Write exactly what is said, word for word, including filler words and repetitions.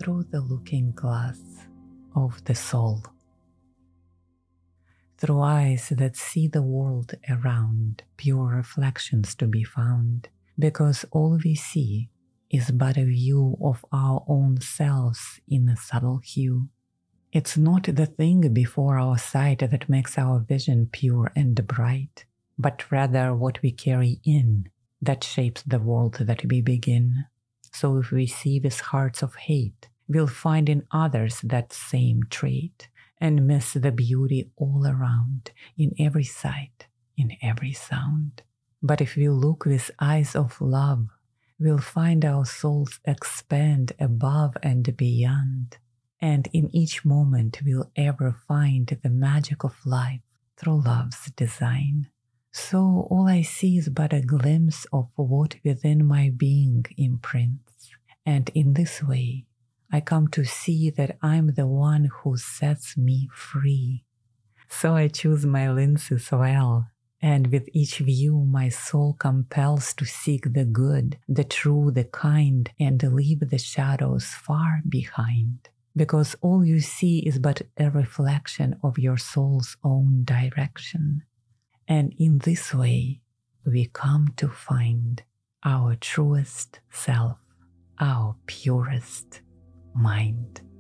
through the looking glass of the soul. Through eyes that see the world around, pure reflections to be found, because all we see is but a view of our own selves in a subtle hue. It's not the thing before our sight that makes our vision pure and bright, but rather what we carry in that shapes the world that we begin. So if we see with hearts of hate, we'll find in others that same trait, and miss the beauty all around, in every sight, in every sound. But if we look with eyes of love, we'll find our souls expand above and beyond. And in each moment we'll ever find the magic of life through love's design. So all I see is but a glimpse of what within my being imprints. And in this way, I come to see that I'm the one who sets me free. So I choose my lenses well, and with each view my soul compels to seek the good, the true, the kind, and leave the shadows far behind. Because all you see is but a reflection of your soul's own direction. And in this way, we come to find our truest self, our purest mind.